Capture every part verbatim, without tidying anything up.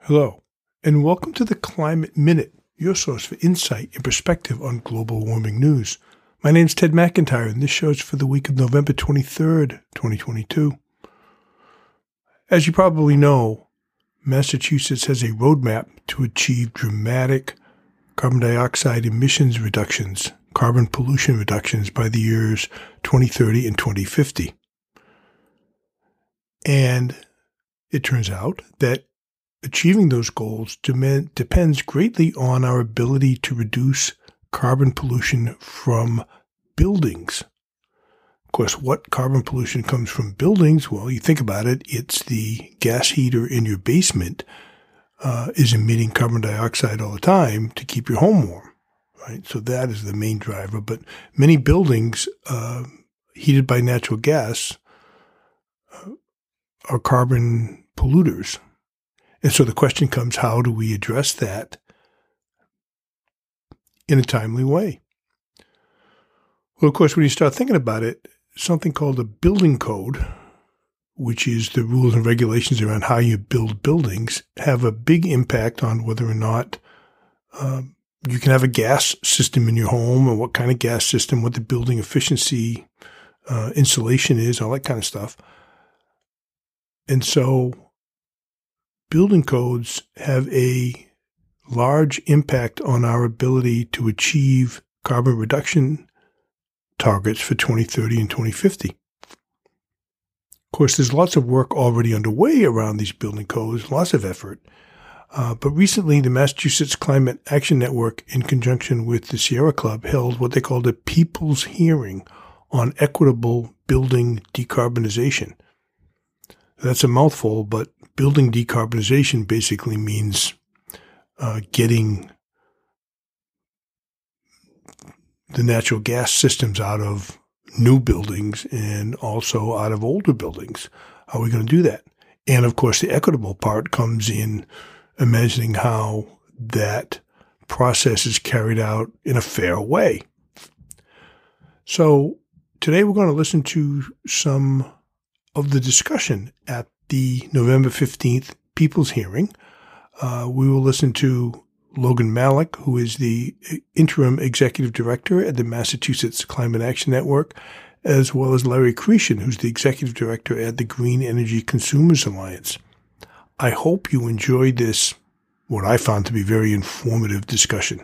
Hello, and welcome to the Climate Minute, your source for insight and perspective on global warming news. My name is Ted McIntyre, and this show is for the week of November twenty-third, twenty twenty-two. As you probably know, Massachusetts has a roadmap to achieve dramatic carbon dioxide emissions reductions, carbon pollution reductions by the years twenty thirty and twenty fifty. And it turns out that achieving those goals demand, depends greatly on our ability to reduce carbon pollution from buildings. Of course, what carbon pollution comes from buildings? Well, you think about it, it's the gas heater in your basement uh, is emitting carbon dioxide all the time to keep your home warm, right? So that is the main driver. But many buildings uh, heated by natural gas uh, are carbon polluters. And so the question comes, how do we address that in a timely way? Well, of course, when you start thinking about it, something called a building code, which is the rules and regulations around how you build buildings, have a big impact on whether or not um, you can have a gas system in your home, or what kind of gas system, what the building efficiency uh, insulation is, all that kind of stuff. And so building codes have a large impact on our ability to achieve carbon reduction targets for twenty thirty and twenty fifty. Of course, there's lots of work already underway around these building codes, lots of effort. Uh, but recently, the Massachusetts Climate Action Network, in conjunction with the Sierra Club, held what they called a People's Hearing on Equitable Building Decarbonization. That's a mouthful, but building decarbonization basically means uh, getting the natural gas systems out of new buildings and also out of older buildings. How are we going to do that? And of course, the equitable part comes in imagining how that process is carried out in a fair way. So today we're going to listen to some of the discussion at the November fifteenth People's Hearing. Uh, we will listen to Logan Malik, who is the interim executive director at the Massachusetts Climate Action Network, as well as Larry Cretion, who's the executive director at the Green Energy Consumers Alliance. I hope you enjoyed this, what I found to be very informative discussion.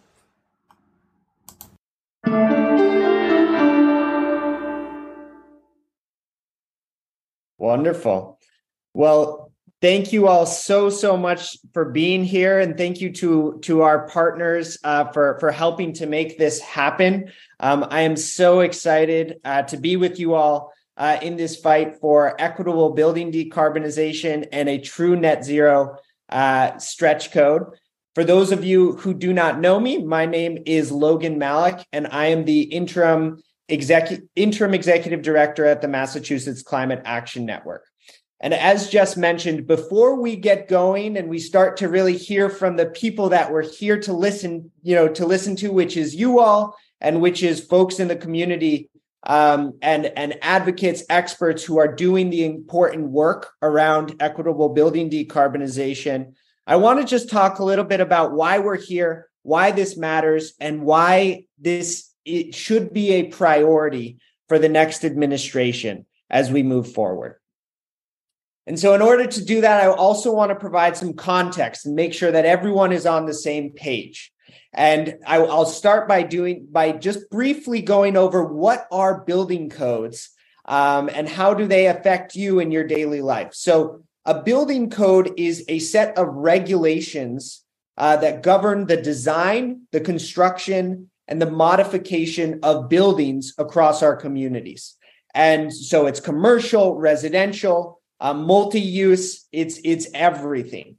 Wonderful. Well, thank you all so, so much for being here. And thank you to, to our partners uh, for, for helping to make this happen. Um, I am so excited uh, to be with you all uh, in this fight for equitable building decarbonization and a true net zero uh, stretch code. For those of you who do not know me, my name is Logan Malik, and I am the interim Execu- interim executive director at the Massachusetts Climate Action Network. And as just mentioned, before we get going and we start to really hear from the people that we're here to listen, you know, to listen to, which is you all, and which is folks in the community um, and, and advocates, experts who are doing the important work around equitable building decarbonization, I want to just talk a little bit about why we're here, why this matters, and why this it should be a priority for the next administration as we move forward. And so in order to do that, I also want to provide some context and make sure that everyone is on the same page. And I, I'll start by doing by just briefly going over what are building codes um, and how do they affect you in your daily life. So a building code is a set of regulations uh, that govern the design, the construction, and the modification of buildings across our communities. And so it's commercial, residential, uh, multi-use, it's, it's everything.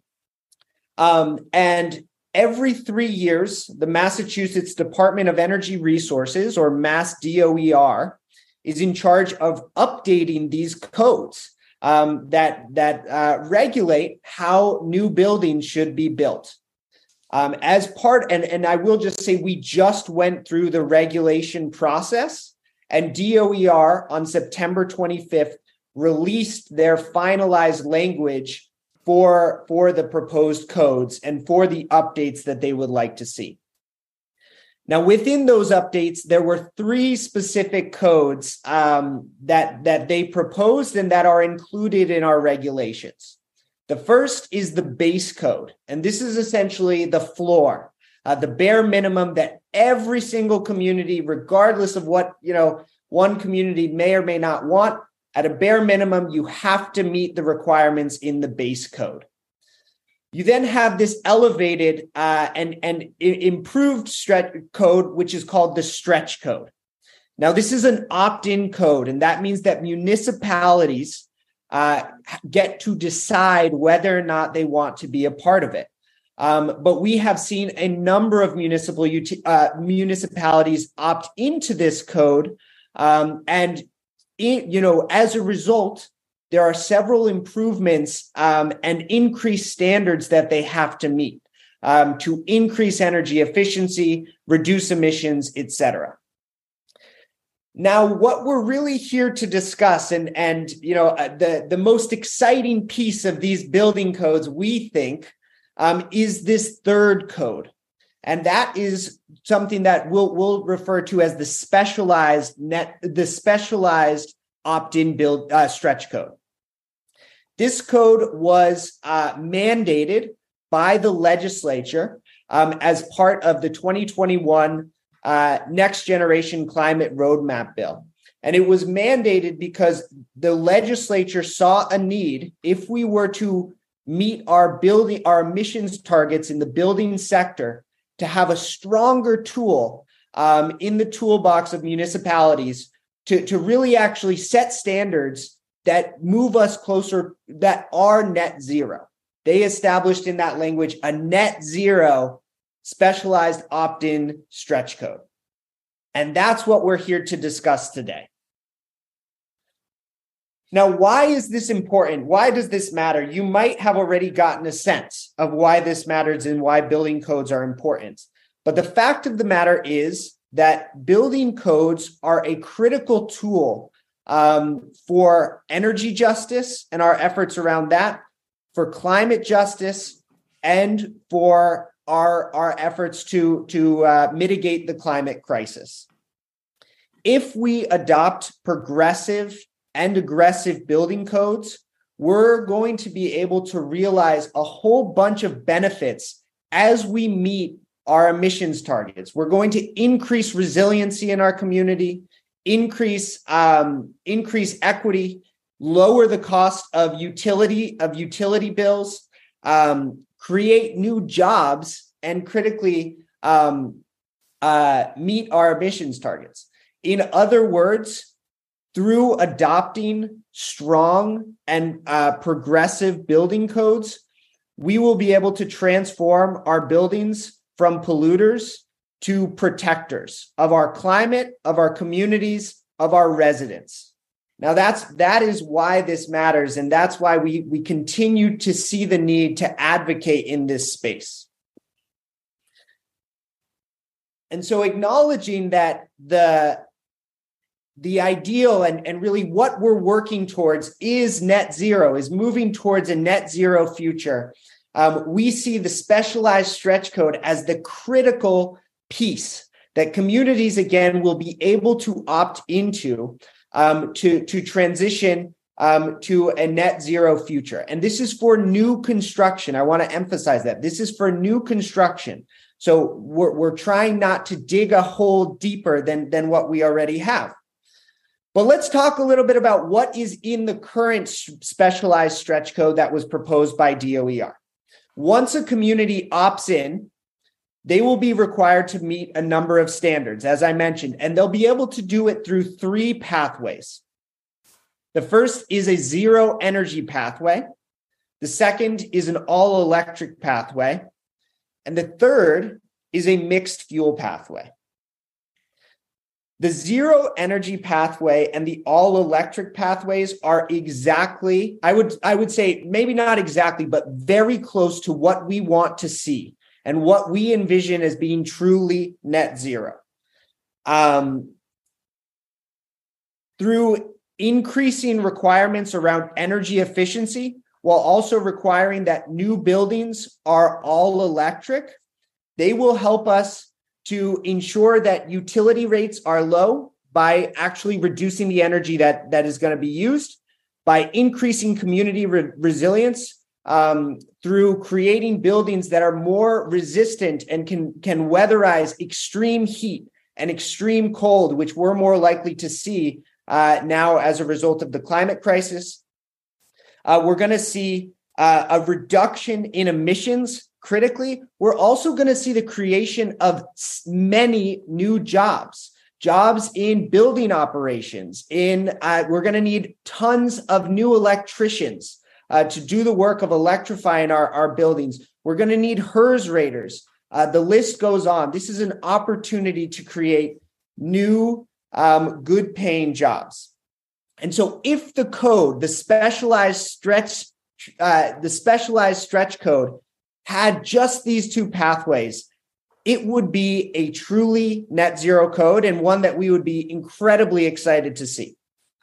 Um, and every three years, the Massachusetts Department of Energy Resources, or Mass D O E R, is in charge of updating these codes um, that, that uh, regulate how new buildings should be built. Um, as part, and, and I will just say, we just went through the regulation process, and D O E R on September twenty-fifth released their finalized language for, for the proposed codes and for the updates that they would like to see. Now, within those updates, there were three specific codes um, that, that they proposed and that are included in our regulations. The first is the base code, and this is essentially the floor, uh, the bare minimum that every single community, regardless of what, you know, one community may or may not want, at a bare minimum, you have to meet the requirements in the base code. You then have this elevated uh, and, and improved stretch code, which is called the stretch code. Now, this is an opt-in code, and that means that municipalities uh, get to decide whether or not they want to be a part of it. Um, but we have seen a number of municipal uh, municipalities opt into this code, um, and it, you know, as a result, there are several improvements um, and increased standards that they have to meet um, to increase energy efficiency, reduce emissions, et cetera. Now, what we're really here to discuss, and, and you know, the, the most exciting piece of these building codes, we think, um, is this third code. And that is something that we'll, we'll refer to as the specialized net, the specialized opt-in build uh, stretch code. This code was uh, mandated by the legislature um, as part of the twenty twenty-one uh, Next Generation Climate Roadmap Bill. And it was mandated because the legislature saw a need, if we were to meet our building, our emissions targets in the building sector, to have a stronger tool um, in the toolbox of municipalities to, to really actually set standards that move us closer, that are net zero. They established in that language a net zero specialized opt-in stretch code. And that's what we're here to discuss today. Now, why is this important? Why does this matter? You might have already gotten a sense of why this matters and why building codes are important. But the fact of the matter is that building codes are a critical tool um, for energy justice and our efforts around that, for climate justice, and for our, our efforts to, to uh, mitigate the climate crisis. If we adopt progressive and aggressive building codes, we're going to be able to realize a whole bunch of benefits as we meet our emissions targets. We're going to increase resiliency in our community, increase um, increase equity, lower the cost of utility of utility bills, um, create new jobs, and critically um, uh, meet our emissions targets. In other words, through adopting strong and uh, progressive building codes, we will be able to transform our buildings from polluters to protectors of our climate, of our communities, of our residents. Now, that's that is why this matters, and that's why we, we continue to see the need to advocate in this space. And so acknowledging that the, the ideal and, and really what we're working towards is net zero, is moving towards a net zero future, um, we see the specialized stretch code as the critical piece that communities, again, will be able to opt into um, to, to transition um, to a net zero future. And this is for new construction. I want to emphasize that. This is for new construction. So we're, we're trying not to dig a hole deeper than, than what we already have. But let's talk a little bit about what is in the current specialized stretch code that was proposed by D O E R. Once a community opts in, they will be required to meet a number of standards, as I mentioned, and they'll be able to do it through three pathways. The first is a zero energy pathway. The second is an all electric pathway. And the third is a mixed fuel pathway. The zero energy pathway and the all electric pathways are exactly, I would, I would say maybe not exactly, but very close to what we want to see and what we envision as being truly net zero. Um, through increasing requirements around energy efficiency, while also requiring that new buildings are all electric. They will help us to ensure that utility rates are low by actually reducing the energy that, that is going to be used, by increasing community re- resilience um, through creating buildings that are more resistant and can, can weatherize extreme heat and extreme cold, which we're more likely to see uh, now as a result of the climate crisis. Uh, we're going to see uh, a reduction in emissions. Critically, we're also going to see the creation of many new jobs, jobs in building operations. In uh, we're going to need tons of new electricians uh, to do the work of electrifying our, our buildings. We're going to need HERS raters. Uh, the list goes on. This is an opportunity to create new, um, good-paying jobs. And so, if the code, the specialized stretch, uh, the specialized stretch code, had just these two pathways, it would be a truly net zero code and one that we would be incredibly excited to see.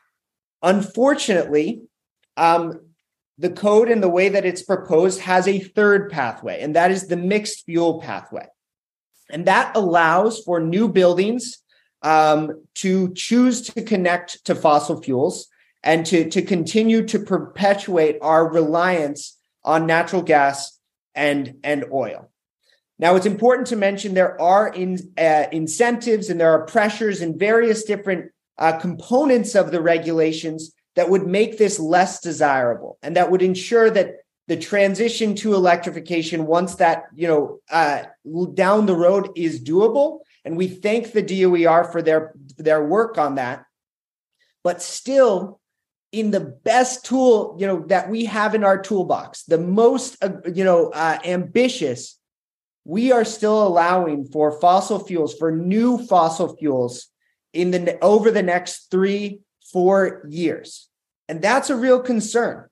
Unfortunately, um, the code and the way that it's proposed has a third pathway, and that is the mixed fuel pathway. And that allows for new buildings um, to choose to connect to fossil fuels and to, to continue to perpetuate our reliance on natural gas and, and oil. Now, it's important to mention there are in, uh, incentives and there are pressures in various different uh, components of the regulations that would make this less desirable and that would ensure that the transition to electrification, once that, you know, uh, down the road, is doable. And we thank the D O E R for their, their work on that. But still, in the best tool, you know, that we have in our toolbox, the most, uh, you know, uh, ambitious, we are still allowing for fossil fuels, for new fossil fuels in the over the next three, four years. And that's a real concern.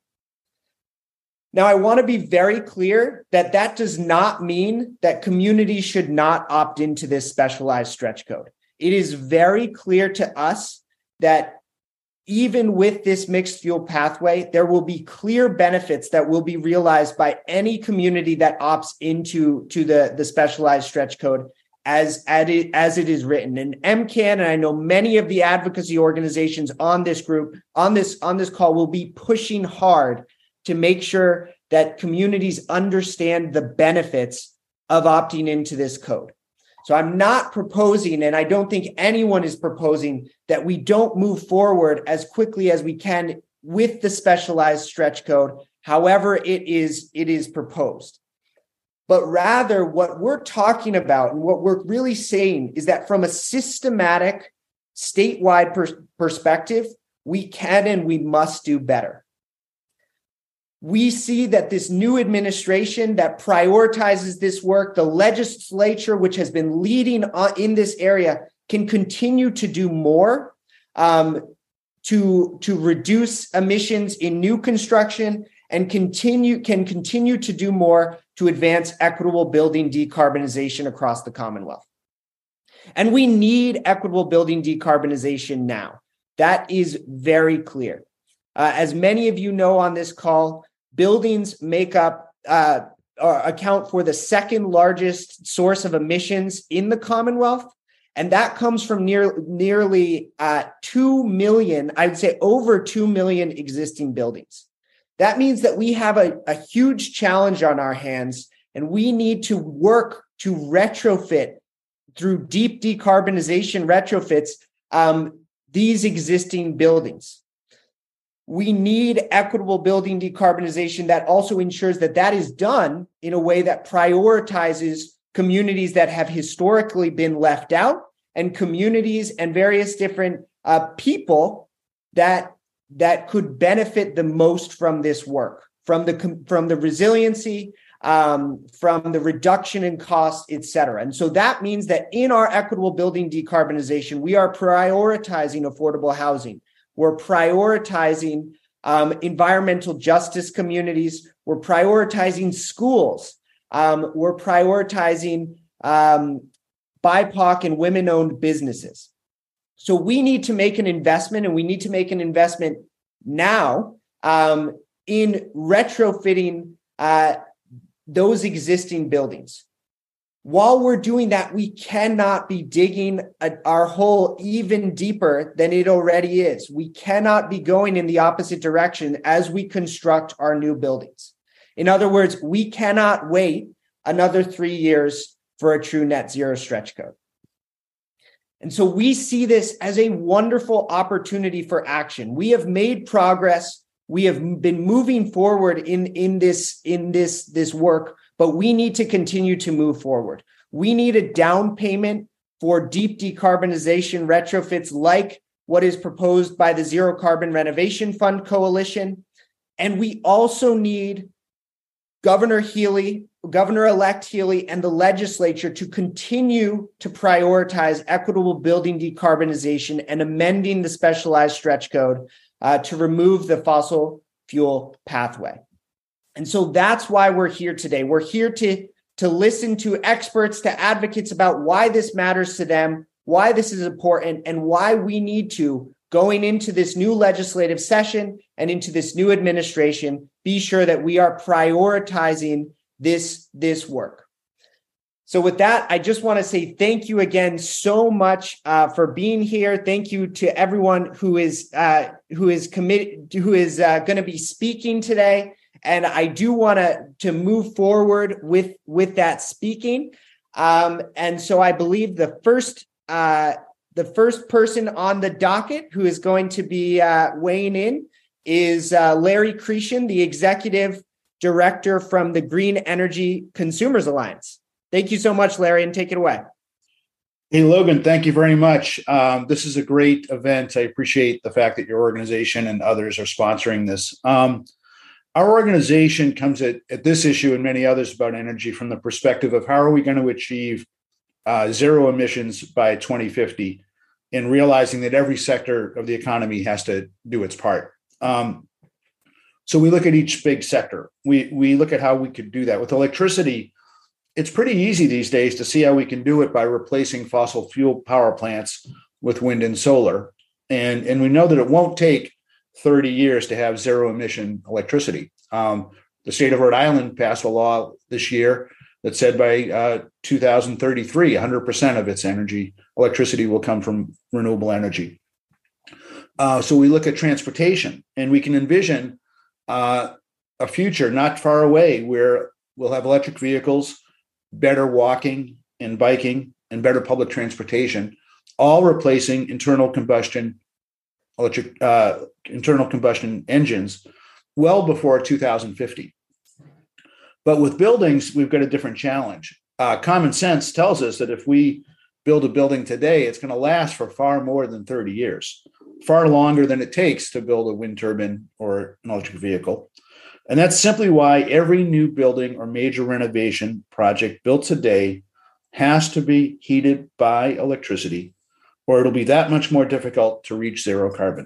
Now, I want to be very clear that that does not mean that communities should not opt into this specialized stretch code. It is very clear to us that even with this mixed fuel pathway, there will be clear benefits that will be realized by any community that opts into to the, the specialized stretch code as, as, it, as it is written. And M C A N, and I know many of the advocacy organizations on this group, on this, on this call, will be pushing hard to make sure that communities understand the benefits of opting into this code. So I'm not proposing, and I don't think anyone is proposing, that we don't move forward as quickly as we can with the specialized stretch code, however it is, it is proposed. But rather, what we're talking about and what we're really saying is that from a systematic, statewide per- perspective, we can and we must do better. We see that this new administration that prioritizes this work, the legislature, which has been leading in this area, can continue to do more um, to, to reduce emissions in new construction and continue can continue to do more to advance equitable building decarbonization across the Commonwealth. And we need equitable building decarbonization now. That is very clear. Uh, as many of you know on this call, buildings make up uh, or account for the second largest source of emissions in the Commonwealth. And that comes from near, nearly uh, two million, I would say over two million existing buildings. That means that we have a, a huge challenge on our hands, and we need to work to retrofit through deep decarbonization retrofits um, these existing buildings. We need equitable building decarbonization that also ensures that that is done in a way that prioritizes communities that have historically been left out and communities and various different uh, people that, that could benefit the most from this work, from the, from the resiliency, um, from the reduction in cost, et cetera. And so that means that in our equitable building decarbonization, we are prioritizing affordable housing. We're prioritizing um, environmental justice communities. We're prioritizing schools. Um, we're prioritizing um, B I P O C and women-owned businesses. So we need to make an investment, and we need to make an investment now um, in retrofitting uh, those existing buildings. While we're doing that, we cannot be digging a, our hole even deeper than it already is. We cannot be going in the opposite direction as we construct our new buildings. In other words, we cannot wait another three years for a true net zero stretch code. And so we see this as a wonderful opportunity for action. We have made progress. We have been moving forward in, in this, in this, this work, but we need to continue to move forward. We need a down payment for deep decarbonization retrofits like what is proposed by the Zero Carbon Renovation Fund Coalition. And we also need Governor Healey, Governor-elect Healey, and the legislature to continue to prioritize equitable building decarbonization and amending the specialized stretch code uh, to remove the fossil fuel pathway. And so that's why we're here today. We're here to, to listen to experts, to advocates about why this matters to them, why this is important, and why we need to, going into this new legislative session and into this new administration, be sure that we are prioritizing this, this work. So with that, I just want to say thank you again so much uh, for being here. Thank you to everyone who is uh, who is committed, who is uh, going to be speaking today. And I do want to to move forward with with that speaking. Um, and so I believe the first uh, the first person on the docket who is going to be uh, weighing in is uh, Larry Cretion, the executive director from the Green Energy Consumers Alliance. Thank you so much, Larry, and take it away. Hey, Logan, thank you very much. Um, this is a great event. I appreciate the fact that your organization and others are sponsoring this. Um, our organization comes at, at this issue and many others about energy from the perspective of how are we going to achieve uh, zero emissions by twenty fifty, and realizing that every sector of the economy has to do its part. Um, so we look at each big sector. We, we look at how we could do that. With electricity, it's pretty easy these days to see how we can do it by replacing fossil fuel power plants with wind and solar. And, and we know that it won't take thirty years to have zero emission electricity. Um, the state of Rhode Island passed a law this year that said by uh, two thousand thirty-three, one hundred percent of its energy, electricity will come from renewable energy. Uh, so we look at transportation, and we can envision uh, a future not far away where we'll have electric vehicles, better walking and biking, and better public transportation, all replacing internal combustion electric uh, internal combustion engines well before two thousand fifty. But with buildings, we've got a different challenge. Uh, common sense tells us that if we build a building today, it's going to last for far more than thirty years, far longer than it takes to build a wind turbine or an electric vehicle. And that's simply why every new building or major renovation project built today has to be heated by electricity, or it'll be that much more difficult to reach zero carbon.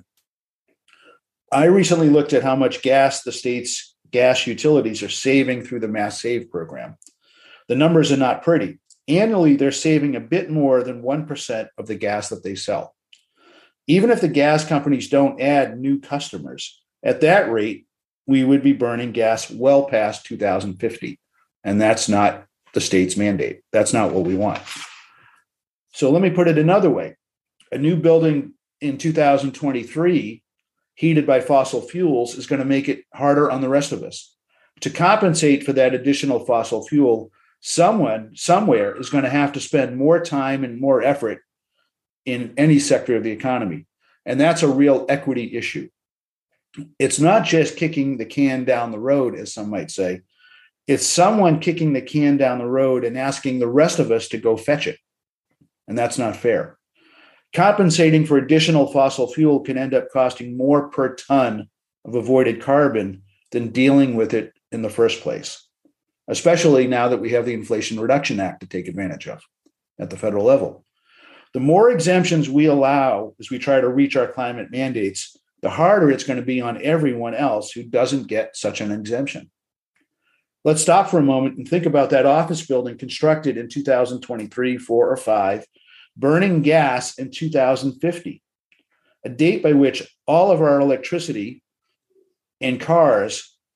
I recently looked at how much gas the state's gas utilities are saving through the Mass Save program. The numbers are not pretty. Annually, they're saving a bit more than one percent of the gas that they sell. Even if the gas companies don't add new customers, at that rate, we would be burning gas well past two thousand fifty. And that's not the state's mandate. That's not what we want. So let me put it another way. A new building in two thousand twenty-three heated by fossil fuels is going to make it harder on the rest of us. To compensate for that additional fossil fuel, someone somewhere is going to have to spend more time and more effort in any sector of the economy. And that's a real equity issue. It's not just kicking the can down the road, as some might say. It's someone kicking the can down the road and asking the rest of us to go fetch it. And that's not fair. Compensating for additional fossil fuel can end up costing more per ton of avoided carbon than dealing with it in the first place, especially now that we have the Inflation Reduction Act to take advantage of at the federal level. The more exemptions we allow as we try to reach our climate mandates, the harder it's going to be on everyone else who doesn't get such an exemption. Let's stop for a moment and think about that office building constructed in two thousand twenty-three, four, or five, burning gas in two thousand fifty, a date by which all of our electricity and cars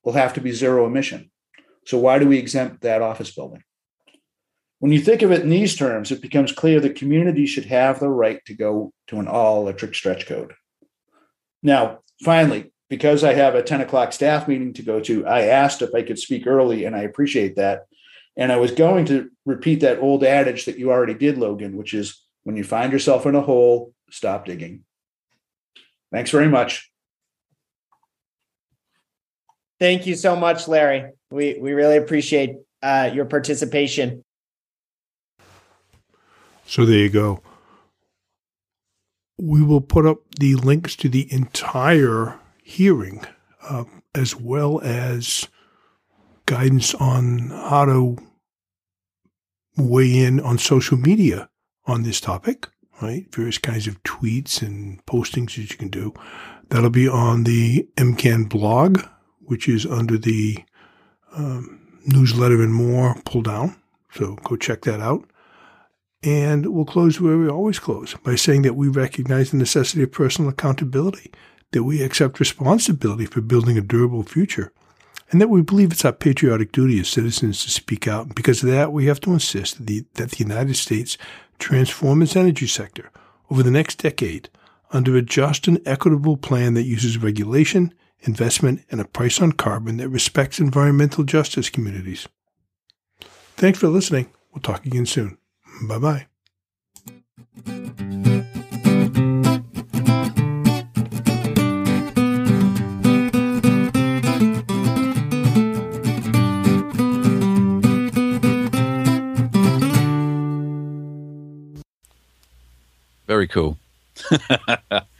will have to be zero emission. So why do we exempt that office building? When you think of it in these terms, it becomes clear the community should have the right to go to an all-electric stretch code. Now, finally, because I have a ten o'clock staff meeting to go to, I asked if I could speak early, and I appreciate that. And I was going to repeat that old adage that you already did, Logan, which is when you find yourself in a hole, stop digging. Thanks very much. Thank you so much, Larry. We we really appreciate uh, your participation. So there you go. We will put up the links to the entire hearing, uh, as well as guidance on how to weigh in on social media on this topic, right? Various kinds of tweets and postings that you can do. That'll be on the M C A N blog, which is under the um, newsletter and more pull down. So go check that out. And we'll close where we always close, by saying that we recognize the necessity of personal accountability, that we accept responsibility for building a durable future, and that we believe it's our patriotic duty as citizens to speak out. And because of that, we have to insist that the, that the United States transform its energy sector over the next decade under a just and equitable plan that uses regulation, investment, and a price on carbon that respects environmental justice communities. Thanks for listening. We'll talk again soon. Bye-bye. Very cool.